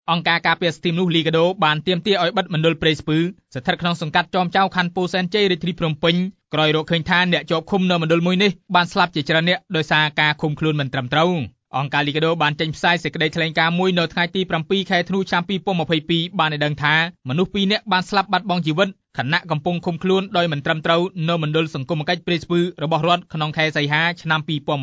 អង្គការការពារសិទ្ធិមនុស្សលីកាដូបានទាមទារឲ្យបិទមណ្ឌលព្រៃស្ពឺស្ថិតក្នុងសង្កាត់ចោមចៅខណ្ឌពោធិ៍សែនជ័យរាជធានីភ្នំពេញក្រោយរកឃើញថាអ្នកជាប់ឃុំនៅមណ្ឌលមួយនេះបានស្លាប់ជាច្រើនអ្នកដោយសារការឃុំខ្លួនមិនត្រឹមត្រូវអង្គការលីកាដូបានចេញផ្សាយសេចក្តីថ្លែងការណ៍មួយនៅថ្ងៃទី7 ខែធ្នូឆ្នាំ2022បានឲ្យដឹងថាមនុស្ស2នាក់បានស្លាប់បាត់បង់ជីវិតខណៈកំពុងឃុំខ្លួនដោយមិនត្រឹមត្រូវនៅមណ្ឌលសង្គមគិច្ចព្រៃស្ពឺរបស់រដ្ឋក្នុងខែសីហាឆ្នាំ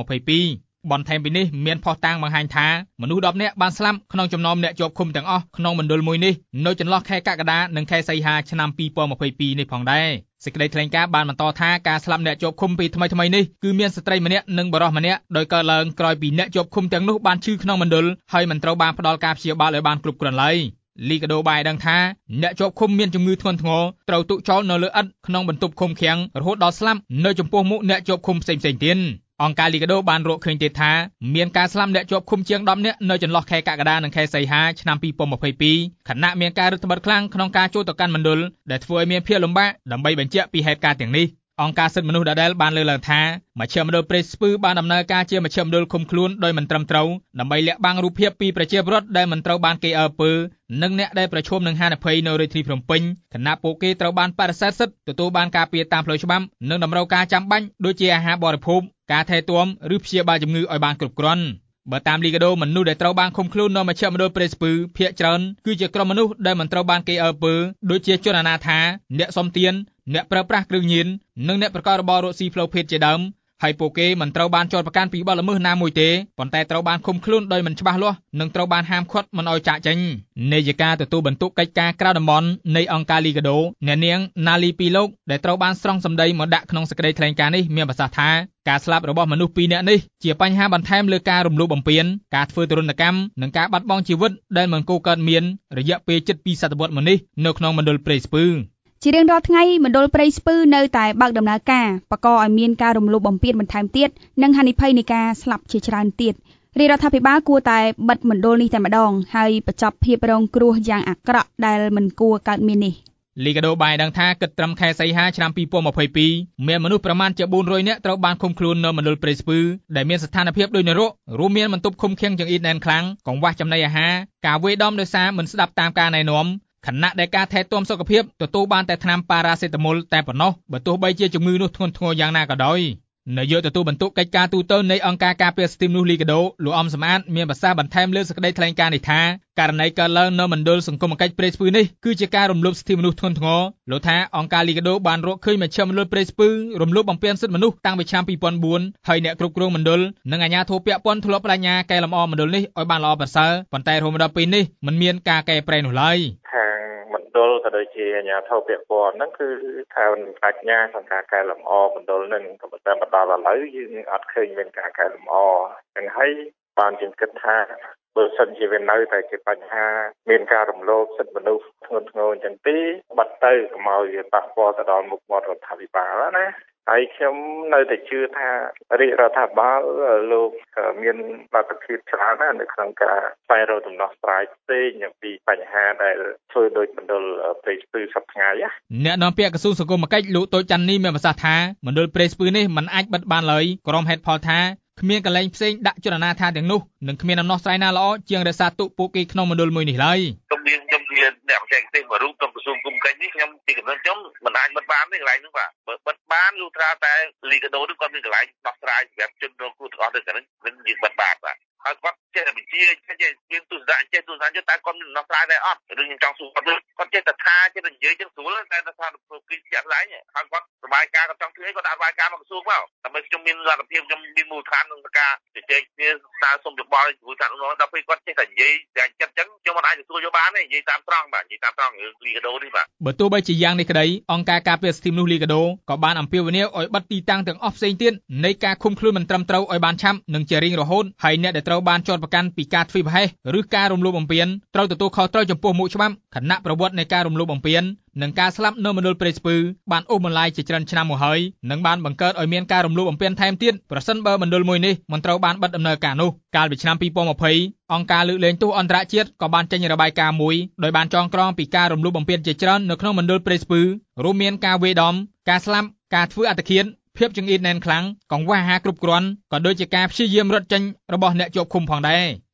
2022បន្ថែមពីនេះមានភស្តុតាងបង្ហាញថាមនុស្ស10នាក់បានស្លាប់ក្នុងចំណោមអ្នកជាប់ឃុំទាំងអស់ក្នុងមណ្ឌលមួយនេះនៅចន្លោះខែកក្កដានិងខែសីហាឆ្នាំ2022នេះផងដែរសេចក្តីថ្លែងការណ៍បានបន្តថាការស្លាប់អ្នកជាប់ឃុំពីថ្មីនេះគឺមានស្ត្រីម្នាក់និងបុរសម្នាក់ដោយកើតឡើងក្រោយពីអ្នកជាប់ឃុំទាំងនោះបានឈឺក្នុងមណ្ឌលហើយមិនត្រូវបានផ្ដល់ការព្យាបាលឲ្យបានគ្រប់គ្រាន់ឡើយលីកាដូបានដឹងថាអ្នកជាប់ឃុំមានជំងឺធ្ងន់ធ្ងរត្រូវទុកចោលនៅលើឥដ្ឋក្នុងបន្ទប់ឃុំឃាំងរហូតដល់ស្លាប់នៅចំពោះមុខអ្នកជាប់ឃុំផ្សេងៗទៀតអង្គការលីកាដូបានរកឃើញទៀតថាមានការស្លាប់អ្នកជាប់ឃុំជាង10នាក់នៅចន្លោះខែកក្កដានិងខែសីហាឆ្នាំ2022ខណៈមានការរឹតបន្តឹងខ្លាំងក្នុងការចូលទៅកាន់មណ្ឌលដែលធ្វើឲ្យមានភាពលំបាកដើម្បីបញ្ជាក់ពីហេតុការណ៍ទាំងនេះអង្គការសិទ្ធិមនុស្សដដែលបានលើកឡើងថាមជ្ឈមណ្ឌលព្រៃស្ពឺបានដំណើរការជាមជ្ឈមណ្ឌលឃុំខ្លួនដោយមិនត្រឹមត្រូវដើម្បីលាក់បាំងរូបភាពពីប្រជាពលរដ្ឋដែលមិនត្រូវបានគេអើពើនិងអ្នកដែលប្រឈមនឹងហានិភ័យនៅរាជធានីភ្នំពេញខណៈពួកគេត្រូវបានបដិសេធសិទ្ធិទទួលបានការពារតាមផ្លូវច្បាប់និងតម្រូវការចាំបាច់ដូចជាអាហារបរិភោគការថែទាំឬព្យាបាលជំងឺឲ្យបានគ្រប់គ្រាន់បើតាមលីកាដូមនុស្សដែលត្រូវបានឃុំខ្លួននៅមជ្ឈមណ្ឌលព្រៃស្ពឺភាគច្រើនគឺជាក្រុមមនុស្សដែលមិនត្រូវបានគេអើពើដូចជាជនអនាថាអ្នកសុំទានអ្នកប្រើប្រាស់គ្រឿងញៀននិងអ្នកប្រកបរបររកស៊ីផ្លូវភេទជាដើមហើយពួកគេមិនត្រូវបានចោទប្រកាន់ពីបទល្មើសណាមួយទេប៉ុន្តែត្រូវបានឃុំខ្លួនដោយមិនច្បាស់លាស់និងត្រូវបានហាមឃាត់មិនឲ្យចាកចេញនាយិកាទទួលបន្ទុកកិច្ចការក្រៅតំបន់នៃអង្គការលីកាដូអ្នកនាងណាលីពីលោកដែលត្រូវបានស្រង់សម្ដីមកដាក់ក្នុងសេចក្តីថ្លែងការណ៍នេះមានប្រសាសន៍ថាការស្លាប់របស់មនុស្ស2នាក់នេះជាបញ្ហាបន្ថែមលើការរំលោភបំពានការធ្វើទរណកម្មនិងការបាត់បង់ជីវិតដែលមិនគួរកើតមានរយៈពេលជិត2សតវត្សរ៍មកនេះនៅក្នុងមណ្ឌលព្រៃស្ពឺជារៀងរាល់ថ្ងៃមណ្ឌលព្រៃស្ពឺនៅតែបើកដំណើរការបង្កឲ្យមានការរំលោភបំពានបន្ថែមទៀតនិងហានិភ័យនៃការស្លាប់ជាច្រើនទៀតរាជរដ្ឋាភិបាលគួរតែបិទមណ្ឌលនេះតែម្ដងហើយបញ្ចប់ភាពរងគ្រោះយ៉ាងអាក្រក់ដែលមិនគួរកើតមាននេះលីកាដូបានដឹងថាគិតត្រឹមខែសីហាឆ្នាំ2022មានមនុស្សប្រមាណជា400នាក់ត្រូវបានឃុំខ្លួននៅមណ្ឌលព្រៃស្ពឺដែលមានស្ថានភាពដូចនរករួមមានបន្ទប់ឃុំឃាំងចង្អៀតណែនខ្លាំងកង្វះចំណីអាហារការវាយដំដោយសារមិនស្ដាប់តាមការណែនាំខណៈដែលការថែទាំសុខភាពទទួលបានតែថ្នាំប៉ារ៉ាសេតាមុលតែប៉ុណ្ណោះបើទោះបីជាជំងឺនោះធ្ងន់ធ្ងរយ៉ាងណាក៏ដោយនាយកទទួលបន្ទុកកិច្ចការទូតនៃអង្គការការពារសិទ្ធិមនុស្សលីកាដូលោកអំសំអាតមានប្រសាសន៍បន្ថែមលើសេចក្តីថ្លែងការណ៍នេះថាករណីកើតឡើងនៅមណ្ឌលសង្គមគិច្ចព្រៃស្ពឺនេះគឺជាការរំលោភសិទ្ធិមនុស្សធ្ងន់ធ្ងរលោកថាអង្គការលីកាដូបានរកឃើញមជ្ឈមណ្ឌលព្រៃស្ពឺរំលោភបំពានសិទ្ធិមនុស្សតាំងពីឆ្នាំ2004ហើយអ្នកគ្រប់គ្រងមណ្ឌលនិងអាជ្ញាធរពាក់ព័ន្ធធ្លាប់បដិញ្ញាកែលម្អមណ្ឌលនេះឲ្យបានល្អប្រសើរប៉ុន្តែរហូតដល់ពេលនេះមិនមានការកែប្រែនោះឡើយមណ្ឌលក៏ដូចជាអាជ្ញាធរពាក់ព័ន្ធហ្នឹងគឺថាបញ្ញាក្នុងការកែលម្អមណ្ឌលហ្នឹងក៏ប៉ុន្តែមកដល់ឥឡូវយើងអត់ឃើញមានការកែលម្អចឹងហើយបានយើងគិតថាបើសិនជាវានៅតែជាបញ្ហាមានការរំលោភសិទ្ធិមនុស្សធ្ងន់ធ្ងរអញ្ចឹងទេបាត់ទៅកុំឲ្យវាប៉ះពាល់ទៅដល់មុខមាត់រដ្ឋាភិបាលណាហើយខ្ញុំនៅតែជឿថារាជរដ្ឋាភិបាលលោកមានលទ្ធភាពច្រើនណាស់នៅក្នុងការស្វែងរកដំណោះស្រាយផ្សេងអំពីបញ្ហាដែលធ្វើដោយមណ្ឌលព្រៃស្ពឺសប្តាហ៍ថ្ងៃអ្នកនាំពាក្យក្រសួងសង្គមគិច្ចលោកតូចច័ន្ទនីមានប្រសាសន៍ថាមណ្ឌលព្រៃស្ពឺនេះមិនអាចបិទបានឡើយក្រុមហេតុផលថាគ្មានកន្លែងផ្សេងដាក់ជនអនាថាទាំងនោះនិងគ្មានដំណោះស្រាយណាល្អជាងរក្សាទុកពួកគេក្នុងមណ្ឌលមួយនេះឡើយខ្ញុំជាអ្នកបច្ចេកទេសមួយរូបក្នុងក្រសួងគុំកិច្ចនេះខ្ញុំពីកំណត់ខ្ញុំមិនអាចបិទបានទេកន្លែងនោះបាទបើបិទបានលុះត្រាតែលីកាដូនោះគាត់មានកន្លែងដោះស្រាយសម្រាប់ជនរងគ្រោះទាំងអស់ទៅហ្នឹងយើងបិទបានបាទហើយគាត់ចេះតែបញ្ជាចេះមានទស្សនៈចេះទស្សនៈតែគាត់មានដំណោះស្រាយតែអត់រឿងខ្ញុំចង់សួរគាត់ចេះតែថាចេះតែនិយាយចឹងស្រួលតែថាពីជាក់ស្ដែងហើយគាត់សบายការគាត់ចង់ធ្វើអីគាត់ដាក់របាយការណ៍មកក្រសួងមកដើម្បីខ្ញុំមានលទ្ធភាពខ្ញុំមានមូលដ្ឋានក្នុងការជជែកគ្នាស្នើសុំយោបល់ជាមួយតាមនោះដល់ពេលគាត់ចេះតែនិយាយតែចិត្តចឹងខ្ញុំមិនអាចទទួលយកបានទេនិយាយតាមត្រង់បាទនិយាយតាមត្រង់រឿងលីកាដូនេះបាទបើទោះបីជាយ៉ាងនេះក្តីអង្គការការពារសិទ្ធិមនុស្សលីកាដូក៏បានអំពាវនាវឲ្យបិទទីតាំងទាំងអស់ផ្សេងទៀតនៃការឃុំខ្លួនមិនត្រឹមត្រូវឲ្យបានឆាប់និងជារៀងរហូតហើយអ្នកដែលត្រូវបានចោទប្រកាន់ពីការធ្វេសប្រហែសឬការរំលោភបំពានត្រូវទទួលខុសត្រូវចំពោះមុខច្បាប់ខណៈប្រវត្តិនៃការរំលោភបំពាននិងការស្លាប់នៅមណ្ឌលព្រៃស្ពឺបានអូសបន្លាយជាច្រើនឆ្នាំមកហើយនិងបានបង្កើតឲ្យមានការរំលោភបំពានថែមទៀតប្រសិនបើមណ្ឌលមួយនេះមិនត្រូវបានបិទដំណើរការនោះកាលពីឆ្នាំ2020អង្គការលើកលែងទោសអន្តរជាតិក៏បានចេញរបាយការណ៍មួយដោយបានចងក្រងពីការរំលោភបំពានជាច្រើននៅក្នុងមណ្ឌលព្រៃស្ពឺរួមមានការវាយដំការស្លាប់ការធ្វើអត្តឃាតភាពចង្អៀតណែនខ្លាំងកង្វះអាហារគ្រប់គ្រាន់ក៏ដូចជាការព្យាយាមរត់ចេញរបស់អ្នកជាប់ឃុំផងដែរ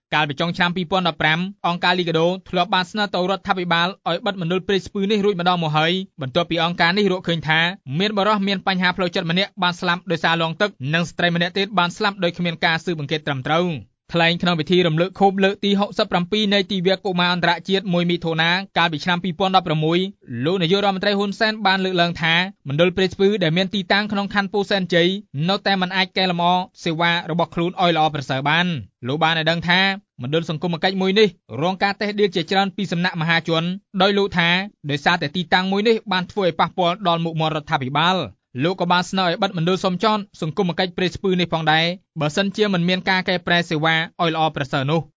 កាលពីចុងឆ្នាំ2015អង្គការលីកាដូធ្លាប់បានស្នើទៅរដ្ឋាភិបាលឲ្យបិទមណ្ឌលព្រៃស្ពឺនេះរួចម្ដងមកហើយបន្ទាប់ពីអង្គការនេះរកឃើញថាមានបរិសុទ្ធមានបញ្ហាផ្លូវចិត្តម្នាក់បានស្លាប់ដោយសារលង់ទឹកនិងស្ត្រីម្នាក់ទៀតបានស្លាប់ដោយគ្មានការស៊ើបអង្កេតត្រឹមត្រូវថ្លែងក្នុងពិធីរំលឹកខួបលើកទី67នៃទិវាកុមារអន្តរជាតិ1មិថុនាកាលពីឆ្នាំ2016លោកនាយករដ្ឋមន្ត្រីហ៊ុនសែនបានលើកឡើងថាមណ្ឌលព្រៃស្ពឺដែលមានទីតាំងក្នុងខណ្ឌពោធិ៍សែនជ័យនៅតែមិនអាចកែលម្អសេវារបស់ខ្លួនឲ្យល្អប្រសើរបានលោកបានឲ្យដឹងថាមណ្ឌលសង្គមគិច្ចមួយនេះរងការតេះដៀលជាច្រើនពីសំណាក់មហាជនដោយលោកថាដោយសារតែទីតាំងមួយនេះបានធ្វើឲ្យប៉ះពាល់ដល់មុខមាត់រដ្ឋាភិបាលលោកក៏បានស្នើឲ្យបិទមណ្ឌលសុំចនសង្គមគិច្ចព្រៃស្ពឺនេះផងដែរបើសិនជាមិនមានការកែប្រែសេវាឲ្យល្អប្រសើរនោះ